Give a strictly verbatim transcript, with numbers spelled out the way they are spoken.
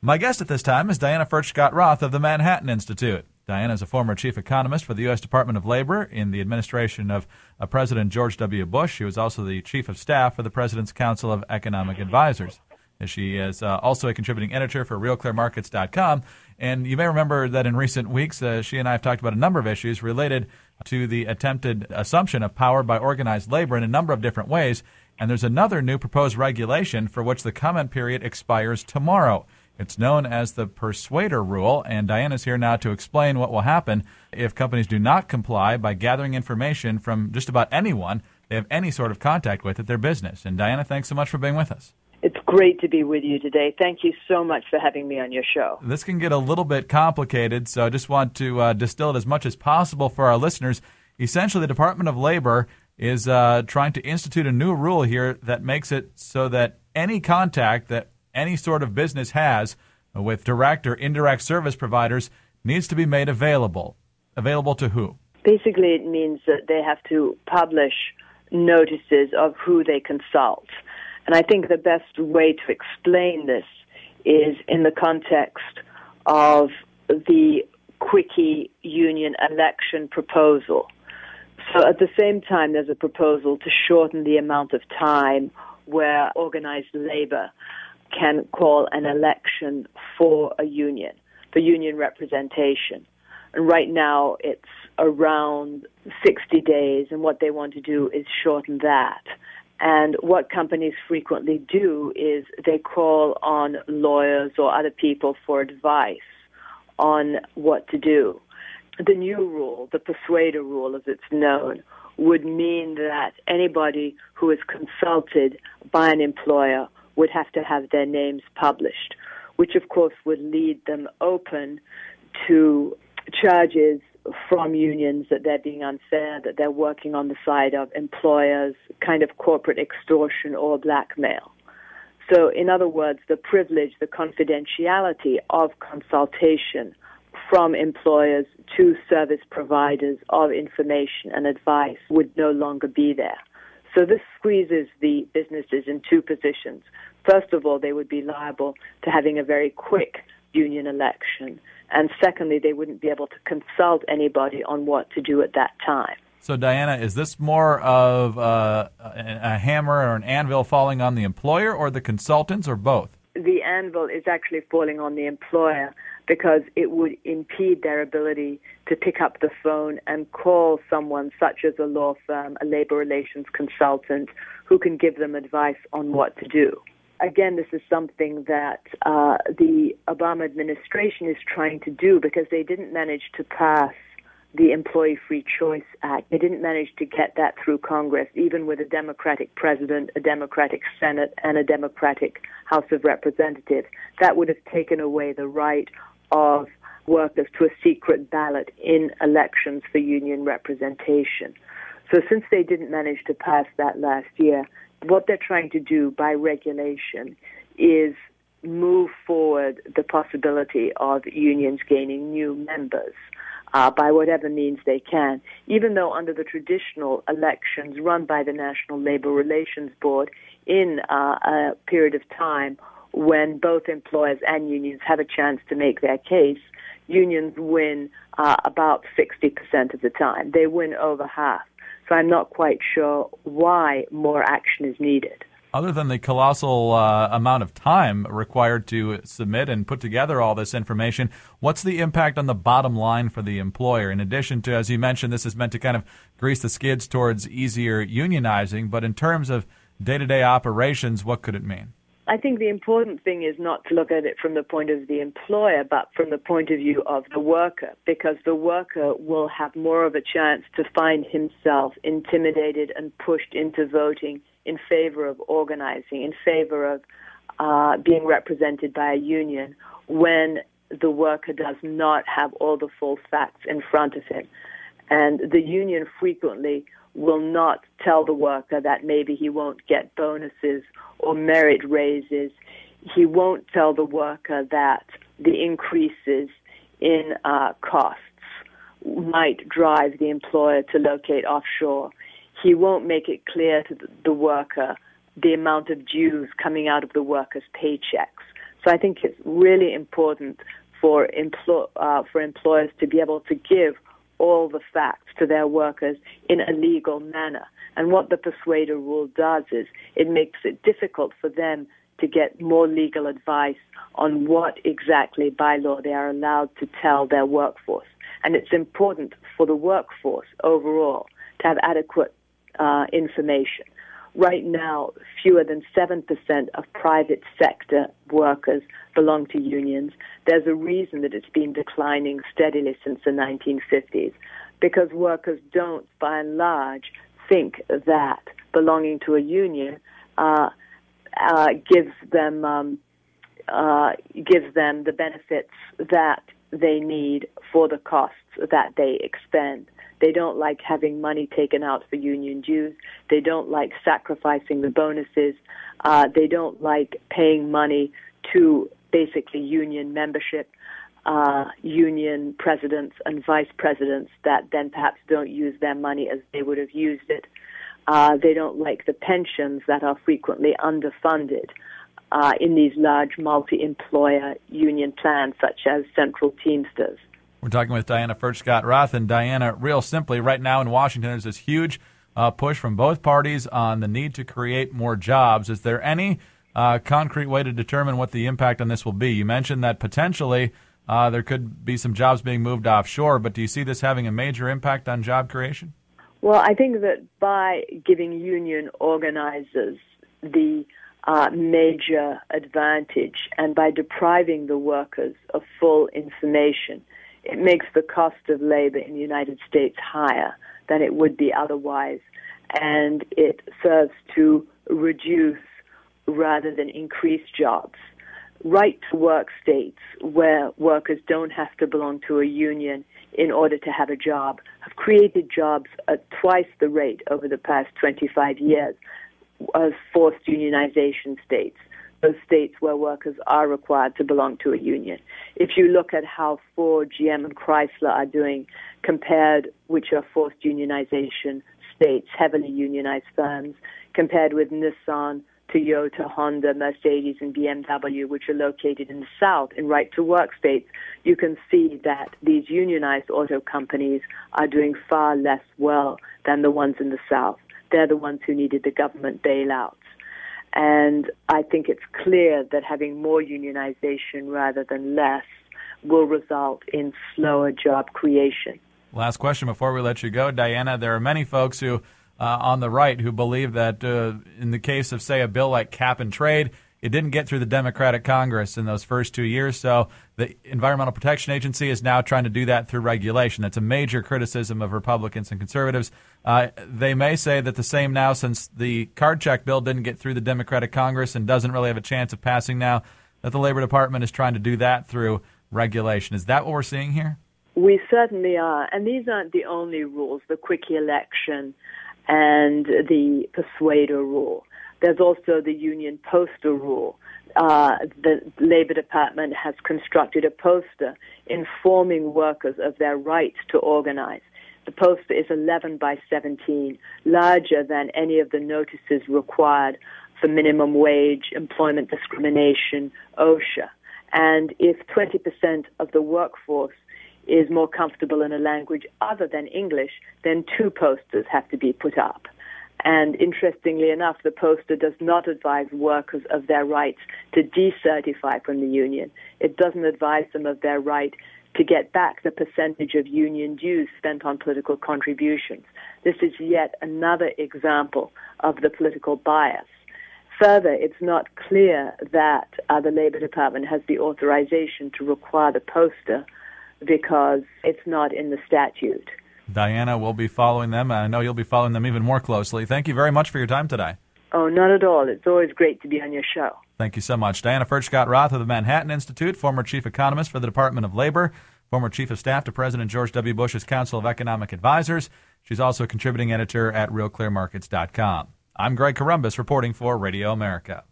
My guest at this time is Diana Furchtgott-Roth of the Manhattan Institute. Diana is a former chief economist for the U S Department of Labor in the administration of uh, President George W. Bush. She was also the chief of staff for the President's Council of Economic Advisors. She is uh, also a contributing editor for Real Clear Markets dot com. And you may remember that in recent weeks, uh, she and I have talked about a number of issues related to the attempted assumption of power by organized labor in a number of different ways. And there's another new proposed regulation for which the comment period expires tomorrow. It's known as the Persuader Rule, and Diana's here now to explain what will happen if companies do not comply by gathering information from just about anyone they have any sort of contact with at their business. And Diana, thanks so much for being with us. It's great to be with you today. Thank you so much for having me on your show. This can get a little bit complicated, so I just want to uh, distill it as much as possible for our listeners. Essentially, the Department of Labor is uh, trying to institute a new rule here that makes it so that any contact that any sort of business has with direct or indirect service providers needs to be made available. Available to who? Basically, it means that they have to publish notices of who they consult. And I think the best way to explain this is in the context of the Quickie union election proposal. So at the same time, there's a proposal to shorten the amount of time where organized labor can call an election for a union, for union representation. And right now it's around sixty days, and what they want to do is shorten that. And what companies frequently do is they call on lawyers or other people for advice on what to do. The new rule, the Persuader Rule as it's known, would mean that anybody who is consulted by an employer would have to have their names published, which of course would lead them open to charges from unions that they're being unfair, that they're working on the side of employers, kind of corporate extortion or blackmail. So in other words, the privilege, the confidentiality of consultation from employers to service providers of information and advice would no longer be there. So this squeezes the businesses in two positions. First of all, they would be liable to having a very quick union election. And secondly, they wouldn't be able to consult anybody on what to do at that time. So, Diana, is this more of uh, a hammer or an anvil falling on the employer or the consultants or both? The anvil is actually falling on the employer because it would impede their ability to pick up the phone and call someone such as a law firm, a labor relations consultant, who can give them advice on what to do. Again, this is something that uh, the Obama administration is trying to do because they didn't manage to pass the Employee Free Choice Act. They didn't manage to get that through Congress, even with a Democratic president, a Democratic Senate, and a Democratic House of Representatives. That would have taken away the right of workers to a secret ballot in elections for union representation. So since they didn't manage to pass that last year, what they're trying to do by regulation is move forward the possibility of unions gaining new members uh, by whatever means they can, even though under the traditional elections run by the National Labor Relations Board in uh, a period of time when both employers and unions have a chance to make their case, unions win uh, about sixty percent of the time. They win over half. So I'm not quite sure why more action is needed. Other than the colossal uh, amount of time required to submit and put together all this information, what's the impact on the bottom line for the employer? In addition to, as you mentioned, this is meant to kind of grease the skids towards easier unionizing, but in terms of day-to-day operations, what could it mean? I think the important thing is not to look at it from the point of the employer, but from the point of view of the worker, because the worker will have more of a chance to find himself intimidated and pushed into voting in favor of organizing, in favor of uh, being represented by a union when the worker does not have all the full facts in front of him. And the union frequently will not tell the worker that maybe he won't get bonuses or merit raises. He won't tell the worker that the increases in uh, costs might drive the employer to locate offshore. He won't make it clear to the worker the amount of dues coming out of the worker's paychecks. So I think it's really important for empl- uh, for employers to be able to give all the facts to their workers in a legal manner. And what the Persuader rule does is it makes it difficult for them to get more legal advice on what exactly by law they are allowed to tell their workforce. And it's important for the workforce overall to have adequate uh, information. Right now, fewer than seven percent of private sector workers belong to unions. There's a reason that it's been declining steadily since the nineteen fifties, because workers don't, by and large, think that belonging to a union uh, uh, gives them um, uh, gives them the benefits that they need for the costs that they expend. They don't like having money taken out for union dues. They don't like sacrificing the bonuses. Uh, they don't like paying money to basically union membership, uh, union presidents and vice presidents that then perhaps don't use their money as they would have used it. Uh, they don't like the pensions that are frequently underfunded uh, in these large multi-employer union plans such as Central Teamsters. We're talking with Diana Furchtgott-Roth. And Diana, real simply, right now in Washington, there's this huge uh, push from both parties on the need to create more jobs. Is there any uh, concrete way to determine what the impact on this will be? You mentioned that potentially uh, there could be some jobs being moved offshore, but do you see this having a major impact on job creation? Well, I think that by giving union organizers the uh, major advantage and by depriving the workers of full information, it makes the cost of labor in the United States higher than it would be otherwise, and it serves to reduce rather than increase jobs. Right-to-work states where workers don't have to belong to a union in order to have a job have created jobs at twice the rate over the past twenty-five years as forced unionization states, those states where workers are required to belong to a union. If you look at how Ford, G M, and Chrysler are doing compared, which are forced unionization states, heavily unionized firms, compared with Nissan, Toyota, Honda, Mercedes, and B M W, which are located in the South in right-to-work states, you can see that these unionized auto companies are doing far less well than the ones in the South. They're the ones who needed the government bailouts. And I think it's clear that having more unionization rather than less will result in slower job creation. Last question before we let you go, Diana. There are many folks who, uh, on the right, who believe that uh, in the case of, say, a bill like cap and trade, it didn't get through the Democratic Congress in those first two years, so the Environmental Protection Agency is now trying to do that through regulation. That's a major criticism of Republicans and conservatives. Uh, they may say that the same now, since the card check bill didn't get through the Democratic Congress and doesn't really have a chance of passing now, that the Labor Department is trying to do that through regulation. Is that what we're seeing here? We certainly are, and these aren't the only rules, the quickie election and the persuader rule. There's also the union poster rule. Uh, the Labor Department has constructed a poster informing workers of their right to organize. The poster is eleven by seventeen, larger than any of the notices required for minimum wage, employment discrimination, OSHA. And if twenty percent of the workforce is more comfortable in a language other than English, then two posters have to be put up. And interestingly enough, the poster does not advise workers of their rights to decertify from the union. It doesn't advise them of their right to get back the percentage of union dues spent on political contributions. This is yet another example of the political bias. Further, it's not clear that uh, the Labor Department has the authorization to require the poster because it's not in the statute. Diana, we'll be following them. I know you'll be following them even more closely. Thank you very much for your time today. Oh, not at all. It's always great to be on your show. Thank you so much. Diana Furchtgott-Roth of the Manhattan Institute, former chief economist for the Department of Labor, former chief of staff to President George W. Bush's Council of Economic Advisors. She's also a contributing editor at real clear markets dot com. I'm Greg Corombos reporting for Radio America.